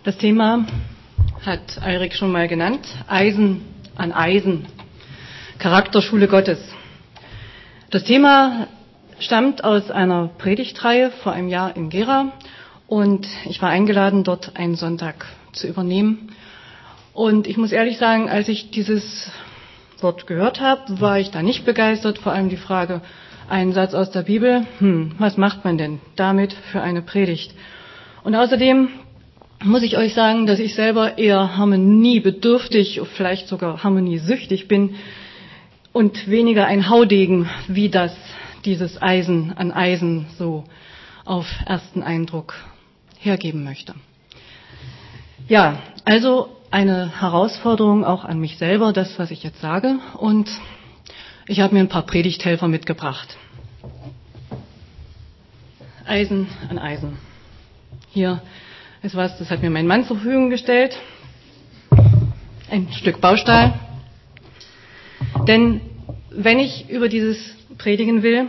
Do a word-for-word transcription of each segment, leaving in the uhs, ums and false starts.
Das Thema hat Eirik schon mal genannt, Eisen an Eisen, Charakterschule Gottes. Das Thema stammt aus einer Predigtreihe vor einem Jahr in Gera und ich war eingeladen, dort einen Sonntag zu übernehmen. Und ich muss ehrlich sagen, als ich dieses Wort gehört habe, war ich da nicht begeistert, vor allem die Frage, ein Satz aus der Bibel, hm, was macht man denn damit für eine Predigt? Und außerdem muss ich euch sagen, dass ich selber eher harmoniebedürftig, vielleicht sogar harmoniesüchtig bin und weniger ein Haudegen, wie das dieses Eisen an Eisen so auf ersten Eindruck hergeben möchte. Ja, also eine Herausforderung auch an mich selber, das, was ich jetzt sage. Und ich habe mir ein paar Predigthelfer mitgebracht. Eisen an Eisen. Hier ist was, das hat mir mein Mann zur Verfügung gestellt. Ein Stück Baustahl. Denn wenn ich über dieses predigen will,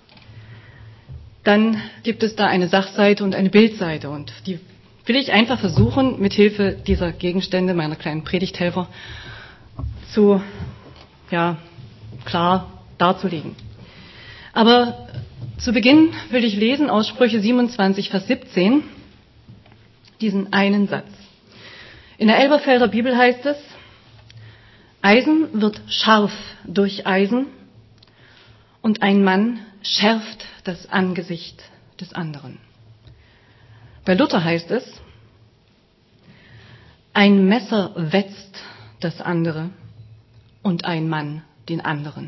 dann gibt es da eine Sachseite und eine Bildseite. Und die will ich einfach versuchen, mit Hilfe dieser Gegenstände, meiner kleinen Predigthelfer, zu, ja, klar darzulegen. Aber zu Beginn will ich lesen aus Sprüche siebenundzwanzig, Vers siebzehn, diesen einen Satz. In der Elberfelder Bibel heißt es, Eisen wird scharf durch Eisen und ein Mann schärft das Angesicht des anderen. Bei Luther heißt es, ein Messer wetzt das andere und ein Mann den anderen.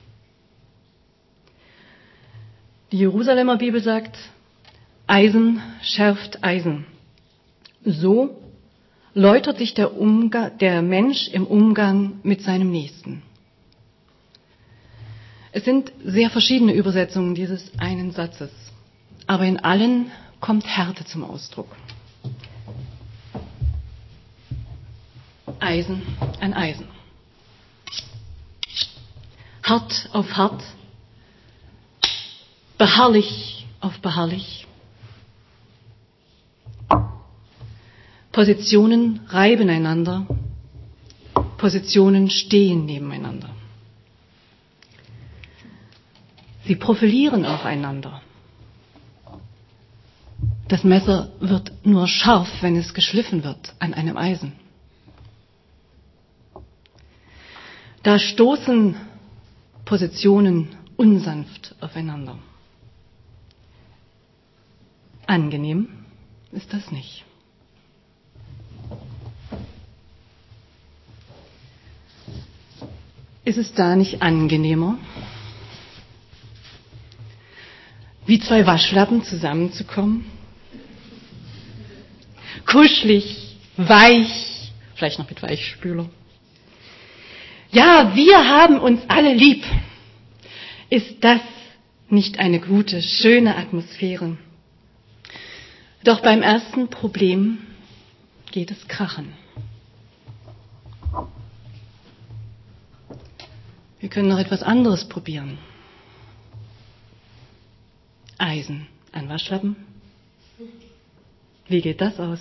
Die Jerusalemer Bibel sagt, Eisen schärft Eisen. So läutert sich der, Umgang, der Mensch im Umgang mit seinem Nächsten. Es sind sehr verschiedene Übersetzungen dieses einen Satzes, aber in allen kommt Härte zum Ausdruck. Eisen an Eisen. Hart auf hart, beharrlich auf beharrlich. Positionen reiben einander, Positionen stehen nebeneinander. Sie profilieren aufeinander. Das Messer wird nur scharf, wenn es geschliffen wird an einem Eisen. Da stoßen Positionen unsanft aufeinander. Angenehm ist das nicht. Ist es da nicht angenehmer, wie zwei Waschlappen zusammenzukommen? Kuschelig, weich, vielleicht noch mit Weichspüler. Ja, wir haben uns alle lieb. Ist das nicht eine gute, schöne Atmosphäre? Doch beim ersten Problem geht es krachen. Wir können noch etwas anderes probieren. Eisen an Waschlappen. Wie geht das aus?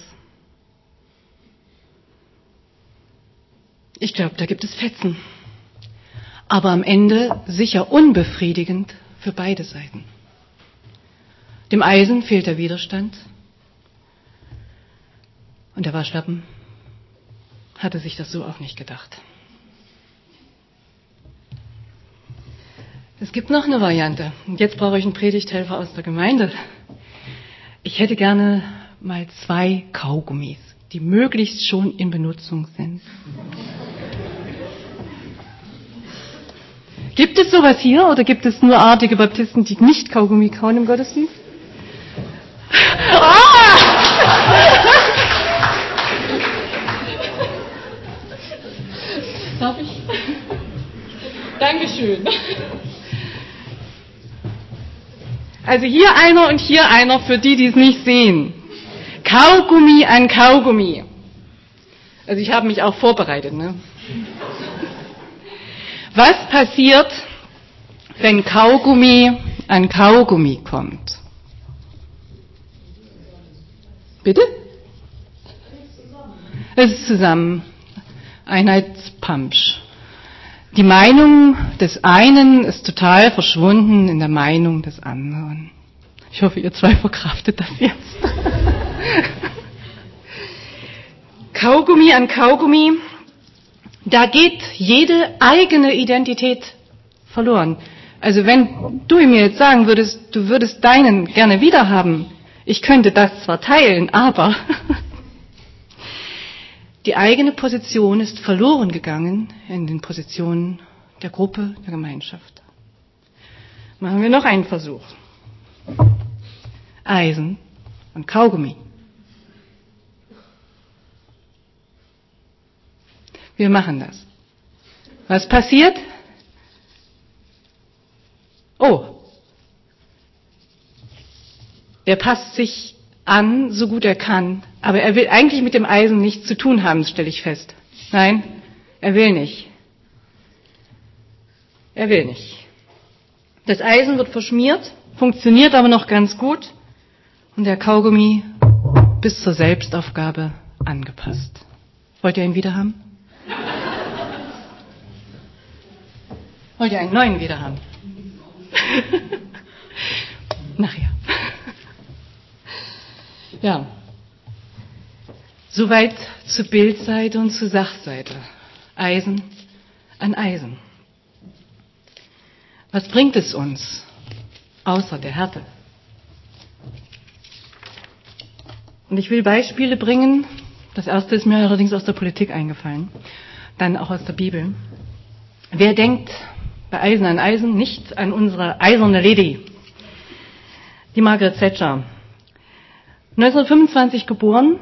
Ich glaube, da gibt es Fetzen. Aber am Ende sicher unbefriedigend für beide Seiten. Dem Eisen fehlt der Widerstand. Und der Waschlappen hatte sich das so auch nicht gedacht. Es gibt noch eine Variante. Und jetzt brauche ich einen Predigthelfer aus der Gemeinde. Ich hätte gerne mal zwei Kaugummis, die möglichst schon in Benutzung sind. Gibt es sowas hier oder gibt es nur artige Baptisten, die nicht Kaugummi kauen im Gottesdienst? Ah! Darf ich? Dankeschön. Also hier einer und hier einer für die, die es nicht sehen. Kaugummi an Kaugummi. Also ich habe mich auch vorbereitet, ne? Was passiert, wenn Kaugummi an Kaugummi kommt? Bitte? Es ist zusammen. Einheitspamsch. Die Meinung des einen ist total verschwunden in der Meinung des anderen. Ich hoffe, ihr zwei verkraftet das jetzt. Kaugummi an Kaugummi, da geht jede eigene Identität verloren. Also wenn du mir jetzt sagen würdest, du würdest deinen gerne wiederhaben, ich könnte das zwar teilen, aber die eigene Position ist verloren gegangen in den Positionen der Gruppe, der Gemeinschaft. Machen wir noch einen Versuch. Eisen und Kaugummi. Wir machen das. Was passiert? Oh, er passt sich an, so gut er kann, aber er will eigentlich mit dem Eisen nichts zu tun haben, stelle ich fest. Nein, er will nicht. Er will nicht. Das Eisen wird verschmiert, funktioniert aber noch ganz gut und der Kaugummi bis zur Selbstaufgabe angepasst. Wollt ihr ihn wieder haben? Wollt ihr einen neuen wieder haben? Nachher. Ja. Soweit zur Bildseite und zur Sachseite. Eisen an Eisen. Was bringt es uns, außer der Härte? Und ich will Beispiele bringen. Das erste ist mir allerdings aus der Politik eingefallen, dann auch aus der Bibel. Wer denkt bei Eisen an Eisen nicht an unsere eiserne Lady, die Margaret Thatcher? neunzehnhundertfünfundzwanzig geboren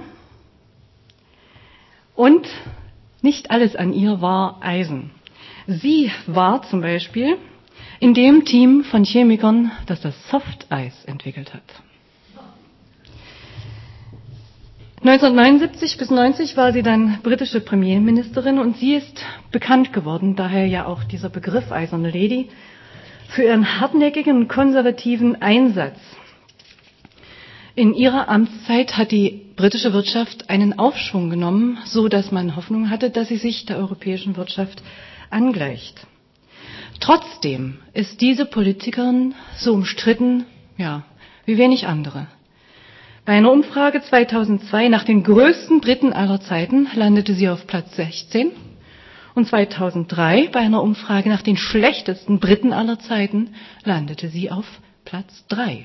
und nicht alles an ihr war Eisen. Sie war zum Beispiel in dem Team von Chemikern, das das Softeis entwickelt hat. neunzehnhundertneunundsiebzig bis neunzig war sie dann britische Premierministerin und sie ist bekannt geworden, daher ja auch dieser Begriff Eiserne Lady, für ihren hartnäckigen und konservativen Einsatz. In ihrer Amtszeit hat die britische Wirtschaft einen Aufschwung genommen, so dass man Hoffnung hatte, dass sie sich der europäischen Wirtschaft angleicht. Trotzdem ist diese Politikerin so umstritten, ja, wie wenig andere. Bei einer Umfrage zweitausendzwei nach den größten Briten aller Zeiten landete sie auf Platz sechzehn und zweitausenddrei bei einer Umfrage nach den schlechtesten Briten aller Zeiten landete sie auf Platz drei.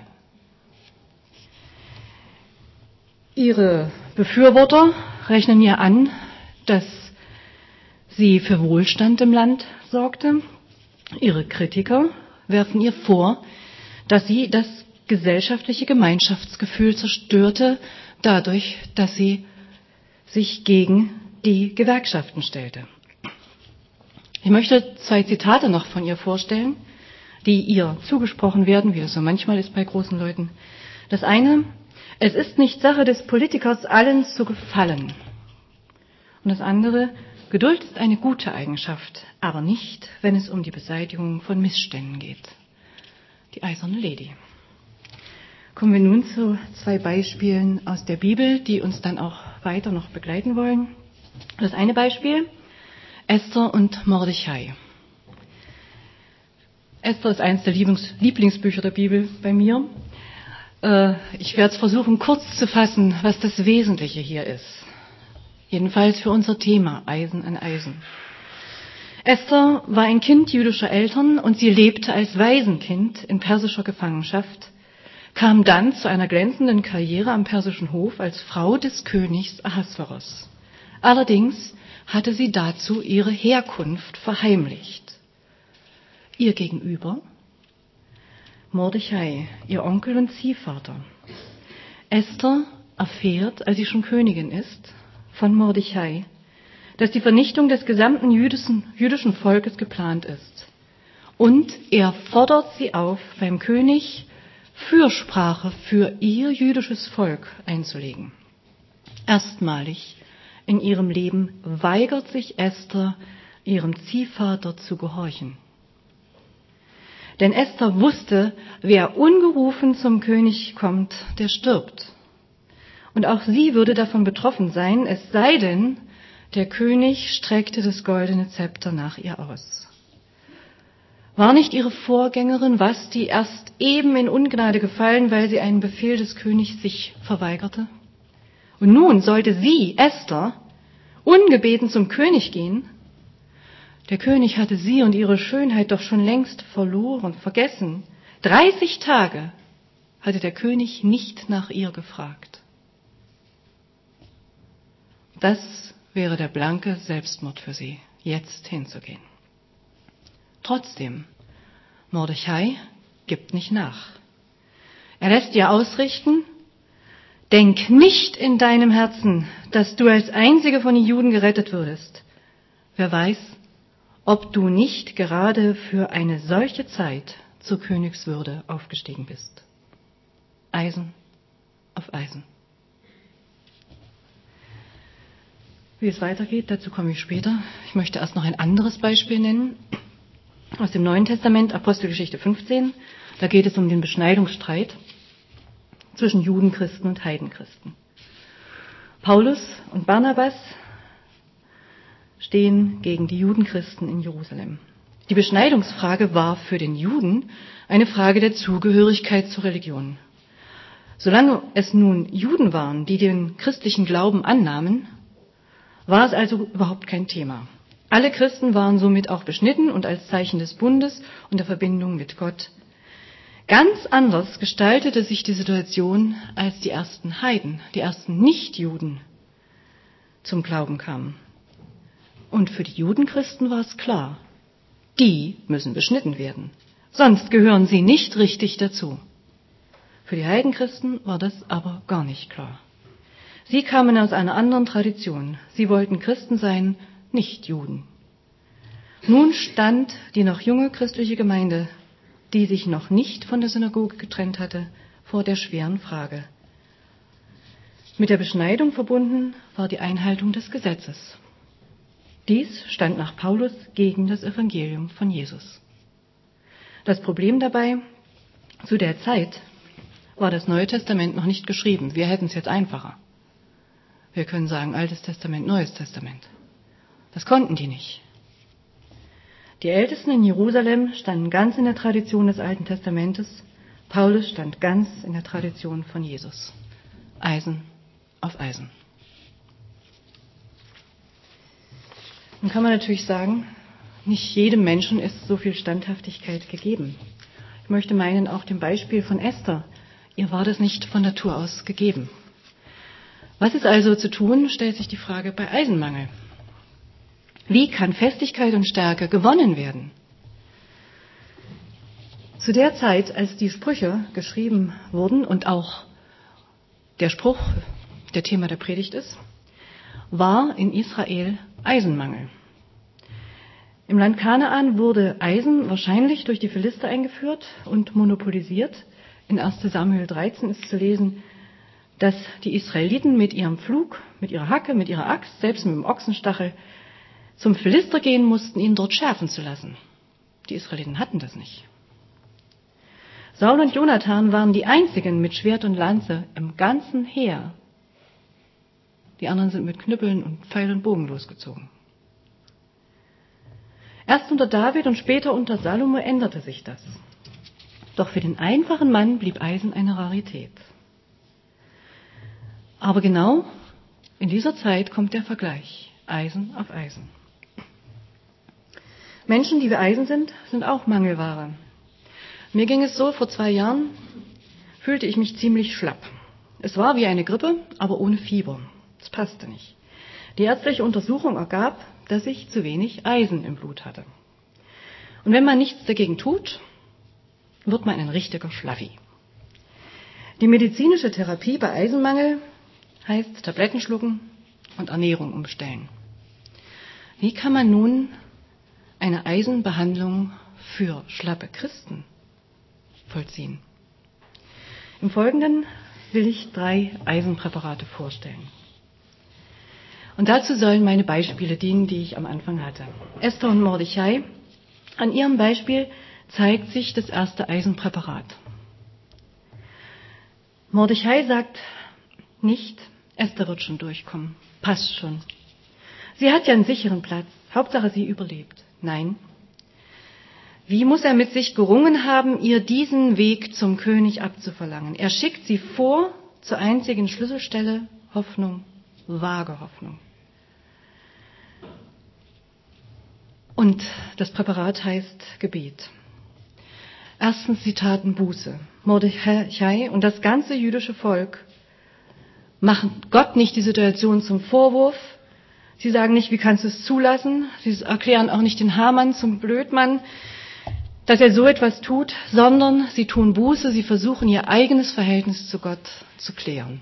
Ihre Befürworter rechnen ihr an, dass sie für Wohlstand im Land sorgte. Ihre Kritiker werfen ihr vor, dass sie das gesellschaftliche Gemeinschaftsgefühl zerstörte, dadurch, dass sie sich gegen die Gewerkschaften stellte. Ich möchte zwei Zitate noch von ihr vorstellen, die ihr zugesprochen werden, wie es so manchmal ist bei großen Leuten. Das eine: Es ist nicht Sache des Politikers, allen zu gefallen. Und das andere: Geduld ist eine gute Eigenschaft, aber nicht, wenn es um die Beseitigung von Missständen geht. Die Eiserne Lady. Kommen wir nun zu zwei Beispielen aus der Bibel, die uns dann auch weiter noch begleiten wollen. Das eine Beispiel: Esther und Mordechai. Esther ist eines der Lieblingsbücher der Bibel bei mir. Ich werde es versuchen, kurz zu fassen, was das Wesentliche hier ist. Jedenfalls für unser Thema Eisen an Eisen. Esther war ein Kind jüdischer Eltern und sie lebte als Waisenkind in persischer Gefangenschaft, kam dann zu einer glänzenden Karriere am persischen Hof als Frau des Königs Ahasveros. Allerdings hatte sie dazu ihre Herkunft verheimlicht. Ihr Gegenüber Mordechai, ihr Onkel und Ziehvater. Esther erfährt, als sie schon Königin ist, von Mordechai, dass die Vernichtung des gesamten jüdischen, jüdischen Volkes geplant ist. Und er fordert sie auf, beim König Fürsprache für ihr jüdisches Volk einzulegen. Erstmalig in ihrem Leben weigert sich Esther, ihrem Ziehvater zu gehorchen. Denn Esther wusste, wer ungerufen zum König kommt, der stirbt. Und auch sie würde davon betroffen sein, es sei denn, der König streckte das goldene Zepter nach ihr aus. War nicht ihre Vorgängerin Vasti erst eben in Ungnade gefallen, weil sie einen Befehl des Königs sich verweigerte? Und nun sollte sie, Esther, ungebeten zum König gehen? Der König hatte sie und ihre Schönheit doch schon längst verloren, vergessen. Dreißig Tage hatte der König nicht nach ihr gefragt. Das wäre der blanke Selbstmord für sie, jetzt hinzugehen. Trotzdem, Mordechai gibt nicht nach. Er lässt ihr ausrichten: Denk nicht in deinem Herzen, dass du als einzige von den Juden gerettet würdest. Wer weiß, ob du nicht gerade für eine solche Zeit zur Königswürde aufgestiegen bist. Eisen auf Eisen. Wie es weitergeht, dazu komme ich später. Ich möchte erst noch ein anderes Beispiel nennen. Aus dem Neuen Testament, Apostelgeschichte fünfzehn. Da geht es um den Beschneidungsstreit zwischen Judenchristen und Heidenchristen. Paulus und Barnabas stehen gegen die Judenchristen in Jerusalem. Die Beschneidungsfrage war für den Juden eine Frage der Zugehörigkeit zur Religion. Solange es nun Juden waren, die den christlichen Glauben annahmen, war es also überhaupt kein Thema. Alle Christen waren somit auch beschnitten und als Zeichen des Bundes und der Verbindung mit Gott. Ganz anders gestaltete sich die Situation, als die ersten Heiden, die ersten Nichtjuden zum Glauben kamen. Und für die Judenchristen war es klar, die müssen beschnitten werden, sonst gehören sie nicht richtig dazu. Für die Heidenchristen war das aber gar nicht klar. Sie kamen aus einer anderen Tradition. Sie wollten Christen sein, nicht Juden. Nun stand die noch junge christliche Gemeinde, die sich noch nicht von der Synagoge getrennt hatte, vor der schweren Frage. Mit der Beschneidung verbunden war die Einhaltung des Gesetzes. Dies stand nach Paulus gegen das Evangelium von Jesus. Das Problem dabei: Zu der Zeit war das Neue Testament noch nicht geschrieben. Wir hätten es jetzt einfacher. Wir können sagen Altes Testament, Neues Testament. Das konnten die nicht. Die Ältesten in Jerusalem standen ganz in der Tradition des Alten Testamentes. Paulus stand ganz in der Tradition von Jesus. Eisen auf Eisen. Nun kann man natürlich sagen, nicht jedem Menschen ist so viel Standhaftigkeit gegeben. Ich möchte meinen, auch dem Beispiel von Esther, ihr war das nicht von Natur aus gegeben. Was ist also zu tun, stellt sich die Frage bei Eisenmangel. Wie kann Festigkeit und Stärke gewonnen werden? Zu der Zeit, als die Sprüche geschrieben wurden und auch der Spruch, der Thema der Predigt ist, war in Israel Eisenmangel. Im Land Kanaan wurde Eisen wahrscheinlich durch die Philister eingeführt und monopolisiert. In erster Samuel dreizehn ist zu lesen, dass die Israeliten mit ihrem Pflug, mit ihrer Hacke, mit ihrer Axt, selbst mit dem Ochsenstachel, zum Philister gehen mussten, ihn dort schärfen zu lassen. Die Israeliten hatten das nicht. Saul und Jonathan waren die einzigen mit Schwert und Lanze im ganzen Heer. Die anderen sind mit Knüppeln und Pfeil und Bogen losgezogen. Erst unter David und später unter Salomo änderte sich das. Doch für den einfachen Mann blieb Eisen eine Rarität. Aber genau in dieser Zeit kommt der Vergleich. Eisen auf Eisen. Menschen, die wie Eisen sind, sind auch Mangelware. Mir ging es so, vor zwei Jahren fühlte ich mich ziemlich schlapp. Es war wie eine Grippe, aber ohne Fieber. Es passte nicht. Die ärztliche Untersuchung ergab, dass ich zu wenig Eisen im Blut hatte. Und wenn man nichts dagegen tut, wird man ein richtiger Schlaffi. Die medizinische Therapie bei Eisenmangel heißt Tabletten schlucken und Ernährung umstellen. Wie kann man nun eine Eisenbehandlung für schlappe Christen vollziehen? Im Folgenden will ich drei Eisenpräparate vorstellen. Und dazu sollen meine Beispiele dienen, die ich am Anfang hatte. Esther und Mordechai. An ihrem Beispiel zeigt sich das erste Eisenpräparat. Mordechai sagt, nicht, Esther wird schon durchkommen, passt schon. Sie hat ja einen sicheren Platz, Hauptsache sie überlebt. Nein. Wie muss er mit sich gerungen haben, ihr diesen Weg zum König abzuverlangen? Er schickt sie vor zur einzigen Schlüsselstelle, Hoffnung, vage Hoffnung. Und das Präparat heißt Gebet. Erstens, sie taten Buße. Mordechai und das ganze jüdische Volk machen Gott nicht die Situation zum Vorwurf. Sie sagen nicht, wie kannst du es zulassen? Sie erklären auch nicht den Haman zum Blödmann, dass er so etwas tut, sondern sie tun Buße, sie versuchen ihr eigenes Verhältnis zu Gott zu klären.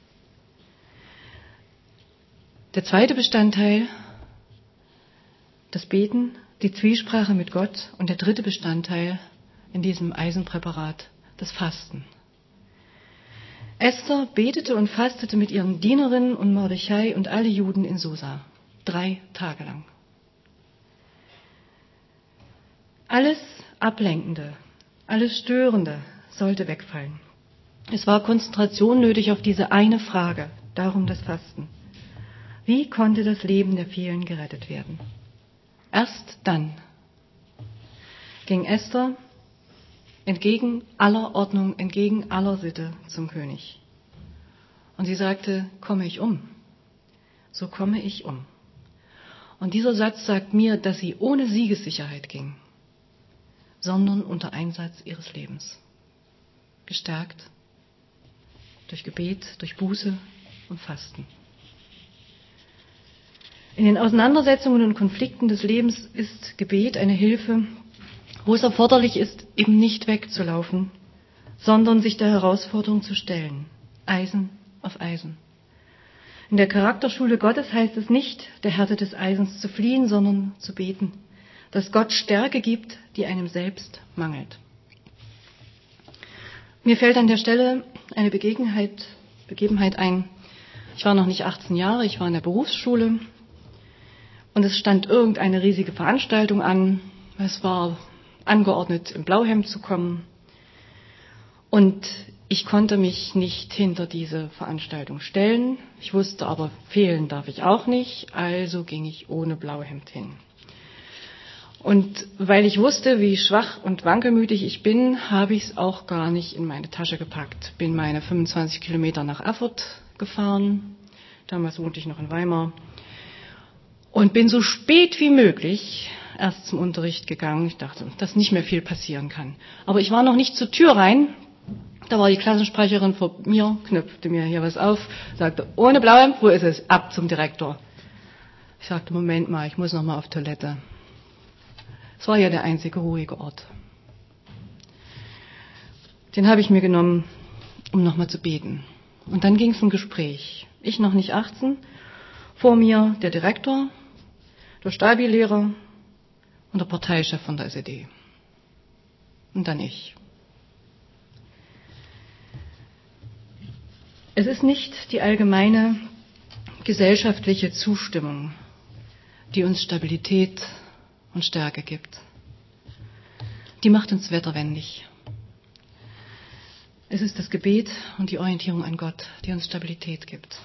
Der zweite Bestandteil, das Beten, die Zwiesprache mit Gott, und der dritte Bestandteil in diesem Eisenpräparat, das Fasten. Esther betete und fastete mit ihren Dienerinnen und Mordechai und alle Juden in Susa, drei Tage lang. Alles Ablenkende, alles Störende sollte wegfallen. Es war Konzentration nötig auf diese eine Frage, darum das Fasten. Wie konnte das Leben der vielen gerettet werden? Erst dann ging Esther entgegen aller Ordnung, entgegen aller Sitte zum König. Und sie sagte, komme ich um, so komme ich um. Und dieser Satz sagt mir, dass sie ohne Siegessicherheit ging, sondern unter Einsatz ihres Lebens. Gestärkt durch Gebet, durch Buße und Fasten. In den Auseinandersetzungen und Konflikten des Lebens ist Gebet eine Hilfe, wo es erforderlich ist, eben nicht wegzulaufen, sondern sich der Herausforderung zu stellen. Eisen auf Eisen. In der Charakterschule Gottes heißt es nicht, der Härte des Eisens zu fliehen, sondern zu beten, dass Gott Stärke gibt, die einem selbst mangelt. Mir fällt an der Stelle eine Begebenheit, Begebenheit ein. Ich war noch nicht achtzehn Jahre, ich war in der Berufsschule und es stand irgendeine riesige Veranstaltung an. Es war angeordnet, im Blauhemd zu kommen. Und ich konnte mich nicht hinter diese Veranstaltung stellen. Ich wusste aber, fehlen darf ich auch nicht, also ging ich ohne Blauhemd hin. Und weil ich wusste, wie schwach und wankelmütig ich bin, habe ich es auch gar nicht in meine Tasche gepackt. Bin meine fünfundzwanzig Kilometer nach Erfurt gefahren. Damals wohnte ich noch in Weimar. Und bin so spät wie möglich erst zum Unterricht gegangen. Ich dachte, dass nicht mehr viel passieren kann. Aber ich war noch nicht zur Tür rein. Da war die Klassensprecherin vor mir, knöpfte mir hier was auf, sagte, ohne Blauhemd, wo ist es? Ab zum Direktor. Ich sagte, Moment mal, ich muss noch mal auf Toilette. Es war ja der einzige ruhige Ort. Den habe ich mir genommen, um noch mal zu beten. Und dann ging es ein Gespräch. Ich noch nicht achtzehn, vor mir der Direktor, der Stabi-Lehrer und der Parteichef von der S E D. Und dann ich. Es ist nicht die allgemeine gesellschaftliche Zustimmung, die uns Stabilität und Stärke gibt. Die macht uns wetterwendig. Es ist das Gebet und die Orientierung an Gott, die uns Stabilität gibt.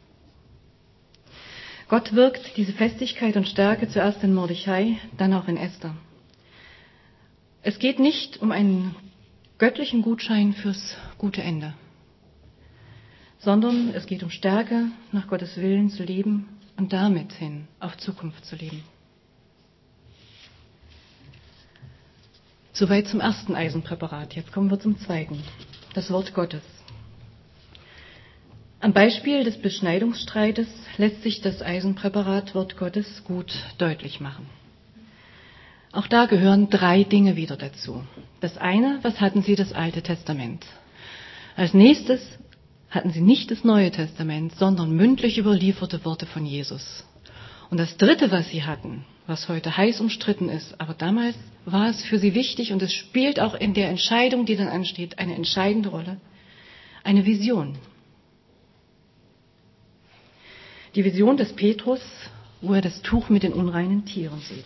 Gott wirkt diese Festigkeit und Stärke zuerst in Mordechai, dann auch in Esther. Es geht nicht um einen göttlichen Gutschein fürs gute Ende, sondern es geht um Stärke, nach Gottes Willen zu leben und damit hin auf Zukunft zu leben. Soweit zum ersten Eisenpräparat. Jetzt kommen wir zum zweiten, das Wort Gottes. Am Beispiel des Beschneidungsstreites lässt sich das Eisenpräparat Wort Gottes gut deutlich machen. Auch da gehören drei Dinge wieder dazu. Das eine, was hatten sie? Das Alte Testament. Als nächstes hatten sie nicht das Neue Testament, sondern mündlich überlieferte Worte von Jesus. Und das dritte, was sie hatten, was heute heiß umstritten ist, aber damals war es für sie wichtig und es spielt auch in der Entscheidung, die dann ansteht, eine entscheidende Rolle, eine Vision. Die Vision des Petrus, wo er das Tuch mit den unreinen Tieren sieht.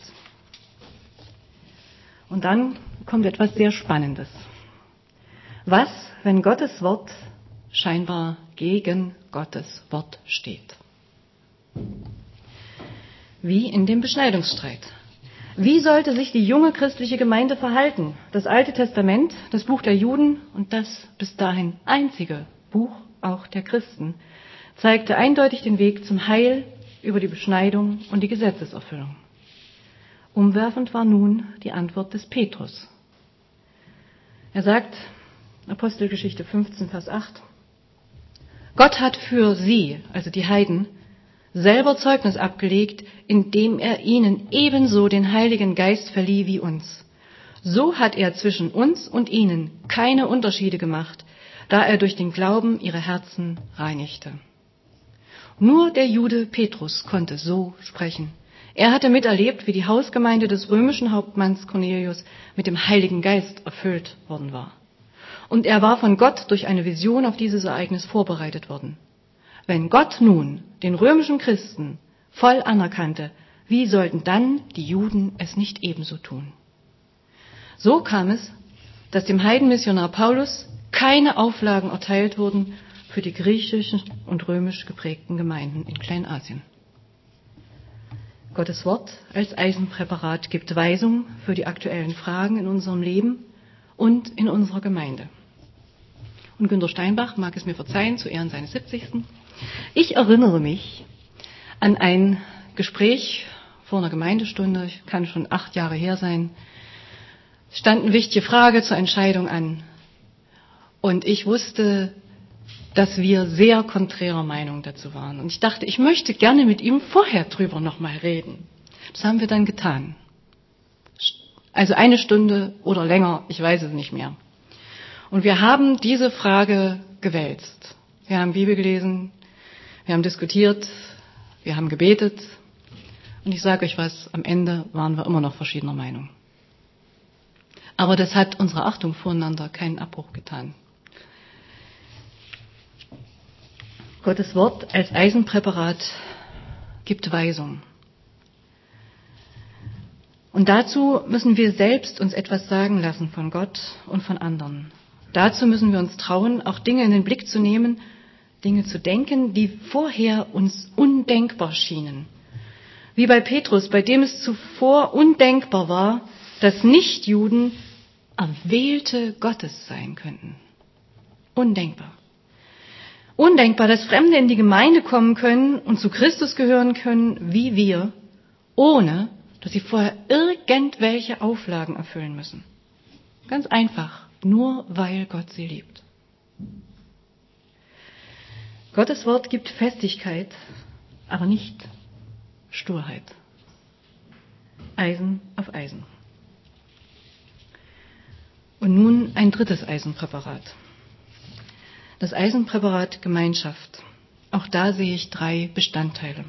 Und dann kommt etwas sehr Spannendes. Was, wenn Gottes Wort scheinbar gegen Gottes Wort steht. Wie in dem Beschneidungsstreit. Wie sollte sich die junge christliche Gemeinde verhalten? Das Alte Testament, das Buch der Juden und das bis dahin einzige Buch auch der Christen, zeigte eindeutig den Weg zum Heil über die Beschneidung und die Gesetzeserfüllung. Umwerfend war nun die Antwort des Petrus. Er sagt, Apostelgeschichte fünfzehn, Vers acht, Gott hat für sie, also die Heiden, selber Zeugnis abgelegt, indem er ihnen ebenso den Heiligen Geist verlieh wie uns. So hat er zwischen uns und ihnen keine Unterschiede gemacht, da er durch den Glauben ihre Herzen reinigte. Nur der Jude Petrus konnte so sprechen. Er hatte miterlebt, wie die Hausgemeinde des römischen Hauptmanns Cornelius mit dem Heiligen Geist erfüllt worden war. Und er war von Gott durch eine Vision auf dieses Ereignis vorbereitet worden. Wenn Gott nun den römischen Christen voll anerkannte, wie sollten dann die Juden es nicht ebenso tun? So kam es, dass dem Heidenmissionar Paulus keine Auflagen erteilt wurden für die griechischen und römisch geprägten Gemeinden in Kleinasien. Gottes Wort als Eisenpräparat gibt Weisung für die aktuellen Fragen in unserem Leben und in unserer Gemeinde. Und Günter Steinbach mag es mir verzeihen, zu Ehren seines siebzigsten Ich erinnere mich an ein Gespräch vor einer Gemeindestunde, kann schon acht Jahre her sein. Es stand eine wichtige Frage zur Entscheidung an. Und ich wusste, dass wir sehr konträrer Meinung dazu waren. Und ich dachte, ich möchte gerne mit ihm vorher drüber nochmal reden. Das haben wir dann getan. Also eine Stunde oder länger, ich weiß es nicht mehr. Und wir haben diese Frage gewälzt. Wir haben Bibel gelesen, wir haben diskutiert, wir haben gebetet. Und ich sage euch was, am Ende waren wir immer noch verschiedener Meinung. Aber das hat unserer Achtung voreinander keinen Abbruch getan. Gottes Wort als Eisenpräparat gibt Weisung. Und dazu müssen wir selbst uns etwas sagen lassen von Gott und von anderen. Dazu müssen wir uns trauen, auch Dinge in den Blick zu nehmen, Dinge zu denken, die vorher uns undenkbar schienen. Wie bei Petrus, bei dem es zuvor undenkbar war, dass Nichtjuden Erwählte Gottes sein könnten. Undenkbar. Undenkbar, dass Fremde in die Gemeinde kommen können und zu Christus gehören können, wie wir, ohne dass sie vorher irgendwelche Auflagen erfüllen müssen. Ganz einfach, nur weil Gott sie liebt. Gottes Wort gibt Festigkeit, aber nicht Sturheit. Eisen auf Eisen. Und nun ein drittes Eisenpräparat. Das Eisenpräparat Gemeinschaft. Auch da sehe ich drei Bestandteile.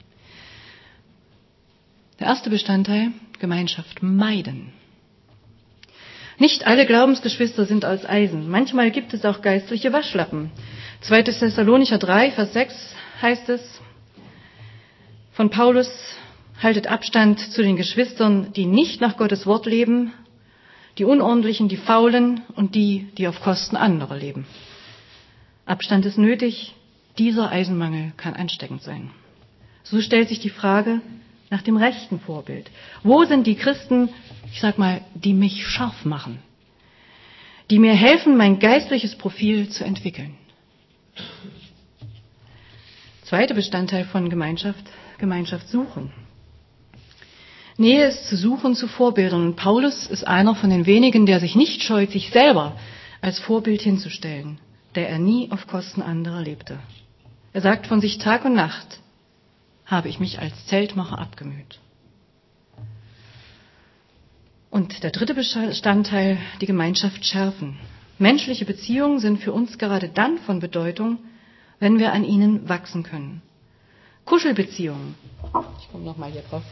Der erste Bestandteil, Gemeinschaft meiden. Nicht alle Glaubensgeschwister sind aus Eisen. Manchmal gibt es auch geistliche Waschlappen. zweiter Thessalonicher drei, Vers sechs heißt es von Paulus, haltet Abstand zu den Geschwistern, die nicht nach Gottes Wort leben, die Unordentlichen, die Faulen und die, die auf Kosten anderer leben. Abstand ist nötig. Dieser Eisenmangel kann ansteckend sein. So stellt sich die Frage nach dem rechten Vorbild. Wo sind die Christen, ich sag mal, die mich scharf machen, die mir helfen, mein geistliches Profil zu entwickeln? Zweiter Bestandteil von Gemeinschaft, Gemeinschaft suchen. Nähe ist zu suchen zu Vorbildern. Und Paulus ist einer von den wenigen, der sich nicht scheut, sich selber als Vorbild hinzustellen, der er nie auf Kosten anderer lebte. Er sagt von sich, Tag und Nacht habe ich mich als Zeltmacher abgemüht. Und der dritte Bestandteil, die Gemeinschaft schärfen. Menschliche Beziehungen sind für uns gerade dann von Bedeutung, wenn wir an ihnen wachsen können. Kuschelbeziehungen, ich komme nochmal hier drauf,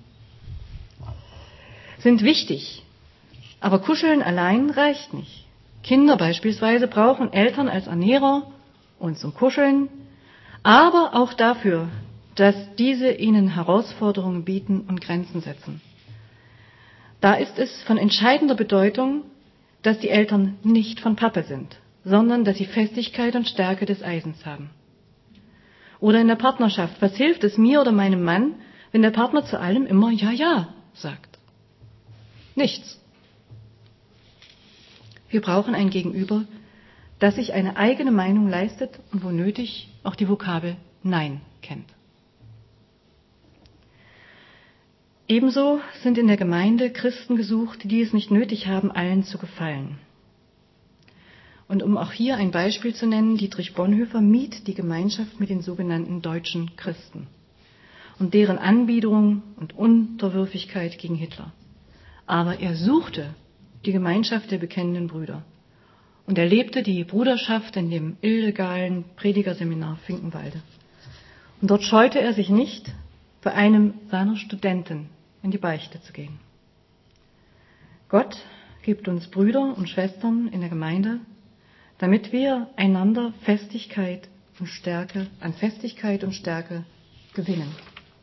sind wichtig, aber Kuscheln allein reicht nicht. Kinder beispielsweise brauchen Eltern als Ernährer und zum Kuscheln, aber auch dafür, dass diese ihnen Herausforderungen bieten und Grenzen setzen. Da ist es von entscheidender Bedeutung, dass die Eltern nicht von Pappe sind, sondern dass sie Festigkeit und Stärke des Eisens haben. Oder in der Partnerschaft, was hilft es mir oder meinem Mann, wenn der Partner zu allem immer Ja, ja sagt? Nichts. Wir brauchen ein Gegenüber, das sich eine eigene Meinung leistet und wo nötig auch die Vokabel Nein kennt. Ebenso sind in der Gemeinde Christen gesucht, die es nicht nötig haben, allen zu gefallen. Und um auch hier ein Beispiel zu nennen, Dietrich Bonhoeffer mied die Gemeinschaft mit den sogenannten deutschen Christen und deren Anbiederung und Unterwürfigkeit gegen Hitler. Aber er suchte die Gemeinschaft der bekennenden Brüder und er lebte die Bruderschaft in dem illegalen Predigerseminar Finkenwalde. Und dort scheute er sich nicht, bei einem seiner Studenten in die Beichte zu gehen. Gott gibt uns Brüder und Schwestern in der Gemeinde, damit wir einander Festigkeit und Stärke, an Festigkeit und Stärke gewinnen.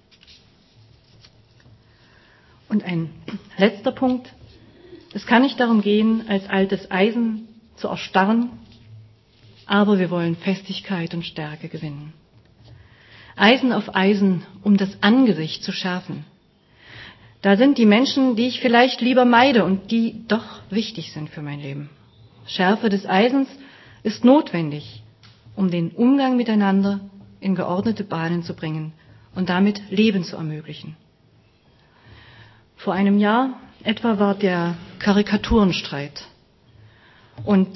Und ein letzter Punkt. Es kann nicht darum gehen, als altes Eisen zu erstarren, aber wir wollen Festigkeit und Stärke gewinnen. Eisen auf Eisen, um das Angesicht zu schärfen. Da sind die Menschen, die ich vielleicht lieber meide und die doch wichtig sind für mein Leben. Schärfe des Eisens ist notwendig, um den Umgang miteinander in geordnete Bahnen zu bringen und damit Leben zu ermöglichen. Vor einem Jahr etwa war der Karikaturenstreit und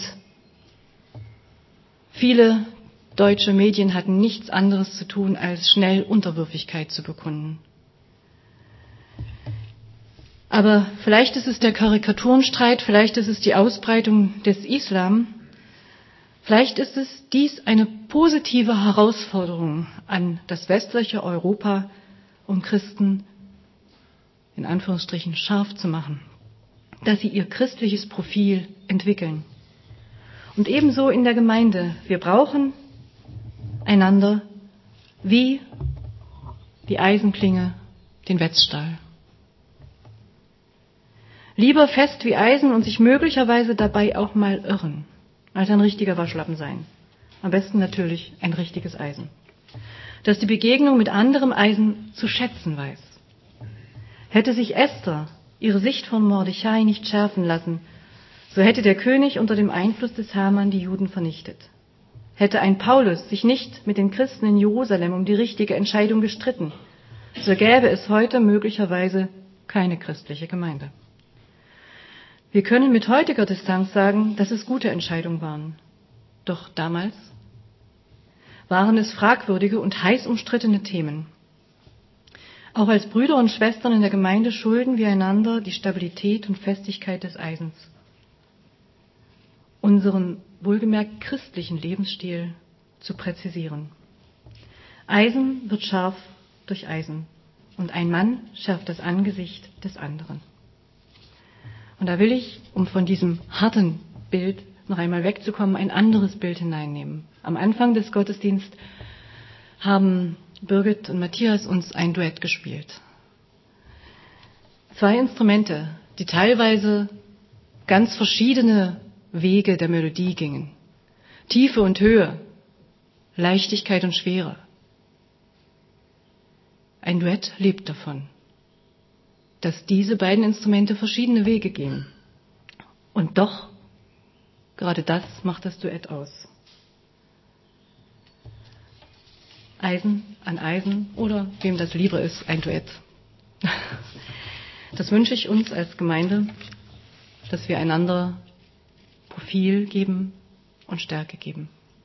viele deutsche Medien hatten nichts anderes zu tun, als schnell Unterwürfigkeit zu bekunden. Aber vielleicht ist es der Karikaturenstreit, vielleicht ist es die Ausbreitung des Islam, vielleicht ist es dies eine positive Herausforderung an das westliche Europa, um Christen in Anführungsstrichen scharf zu machen, dass sie ihr christliches Profil entwickeln. Und ebenso in der Gemeinde. Wir brauchen einander wie die Eisenklinge den Wetzstahl. Lieber fest wie Eisen und sich möglicherweise dabei auch mal irren, als ein richtiger Waschlappen sein. Am besten natürlich ein richtiges Eisen, das die Begegnung mit anderem Eisen zu schätzen weiß. Hätte sich Esther ihre Sicht von Mordechai nicht schärfen lassen, so hätte der König unter dem Einfluss des Haman die Juden vernichtet. Hätte ein Paulus sich nicht mit den Christen in Jerusalem um die richtige Entscheidung gestritten, so gäbe es heute möglicherweise keine christliche Gemeinde. Wir können mit heutiger Distanz sagen, dass es gute Entscheidungen waren. Doch damals waren es fragwürdige und heiß umstrittene Themen. Auch als Brüder und Schwestern in der Gemeinde schulden wir einander die Stabilität und Festigkeit des Eisens, unseren wohlgemerkt christlichen Lebensstil zu präzisieren. Eisen wird scharf durch Eisen und ein Mann schärft das Angesicht des anderen. Und da will ich, um von diesem harten Bild noch einmal wegzukommen, ein anderes Bild hineinnehmen. Am Anfang des Gottesdienstes haben Birgit und Matthias uns ein Duett gespielt. Zwei Instrumente, die teilweise ganz verschiedene Wege der Melodie gingen. Tiefe und Höhe, Leichtigkeit und Schwere. Ein Duett lebt davon, dass diese beiden Instrumente verschiedene Wege gehen. Und doch, gerade das macht das Duett aus. Eisen an Eisen oder, wem das lieber ist, ein Duett. Das wünsche ich uns als Gemeinde, dass wir einander Profil geben und Stärke geben.